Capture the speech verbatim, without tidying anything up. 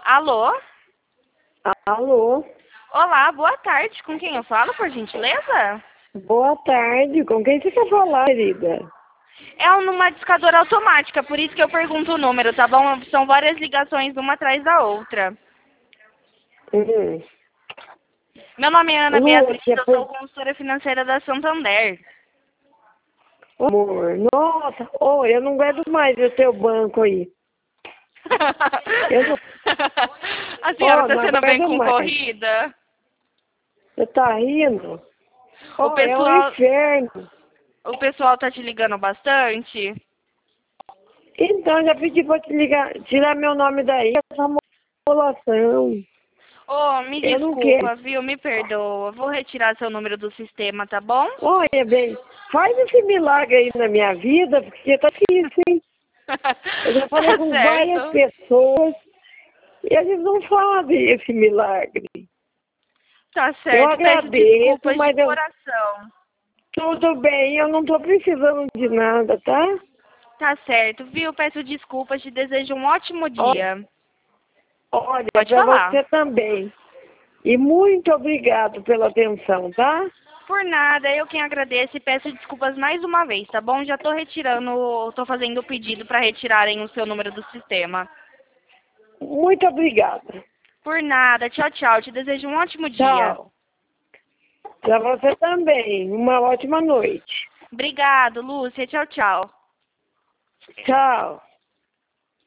Alô? Alô? Olá, boa tarde. Com quem eu falo, por gentileza? Boa tarde. Com quem você quer falar, querida? É numa discadora automática, por isso que eu pergunto o número, tá bom? São várias ligações, uma atrás da outra. Hum. Meu nome é Ana Beatriz, Lúcia, eu por... sou consultora financeira da Santander. amor, nossa, oh, eu não aguento mais o teu banco aí. Eu não... A senhora Oh, está não sendo bem aguento mais. concorrida? Você tá rindo? O Oh, é um pessoal, inferno. o pessoal tá te ligando bastante? Então, já pedi pra te ligar, tirar meu nome daí, essa modulação. Oh, me Eu não quero. desculpa, viu? Me perdoa. Vou retirar seu número do sistema, tá bom? Olha bem, faz esse milagre aí na minha vida, porque tá difícil, hein? Eu já falei Tá com várias certo. pessoas e eles não fazem esse milagre. Tá Eu certo. Peço agradeço, desculpas de mas eu, coração. tudo bem, eu não estou precisando de nada, tá? Tá certo, viu? Peço desculpas. Te desejo um ótimo Ó, dia. olha, Pode para falar. você também. E muito obrigado pela atenção, tá? Por nada, eu quem agradeço e peço desculpas mais uma vez, tá bom? Já tô retirando, tô fazendo o pedido para retirarem o seu número do sistema. Muito obrigada. Por nada, tchau, tchau. Te desejo um ótimo dia. Tchau. Para você também. Uma ótima noite. Obrigado, Lúcia. Tchau, tchau. Tchau.